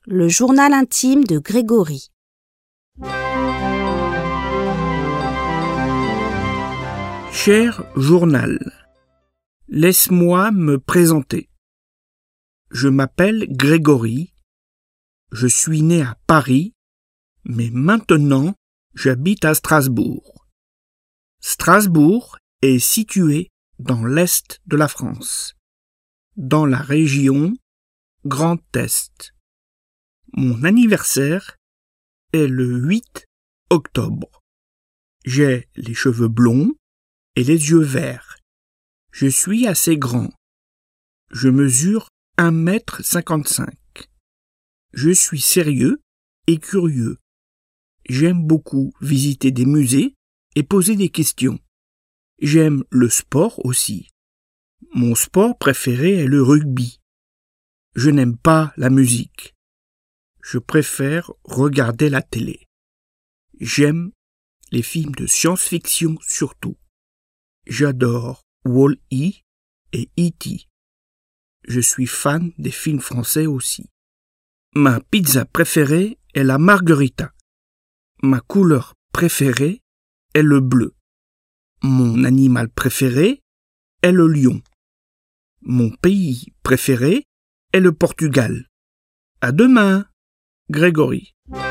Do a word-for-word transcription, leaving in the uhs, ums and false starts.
Le journal intime de Grégory. Cher journal, laisse-moi me présenter. Je m'appelle Grégory, je suis né à Paris, mais maintenant j'habite à Strasbourg. Strasbourg est situé dans l'est de la France, dans la région Grand Est. Mon anniversaire est le huit octobre. J'ai les cheveux blonds et les yeux verts. Je suis assez grand. Je mesure un mètre cinquante-cinq. Je suis sérieux et curieux. J'aime beaucoup visiter des musées et poser des questions. J'aime le sport aussi. Mon sport préféré est le rugby. Je n'aime pas la musique. Je préfère regarder la télé. J'aime les films de science-fiction surtout. J'adore Wall-E et E T Je suis fan des films français aussi. Ma pizza préférée est la margarita. Ma couleur préférée est le bleu. Mon animal préféré est le lion. Mon pays préféré est le Portugal. À demain, Grégory.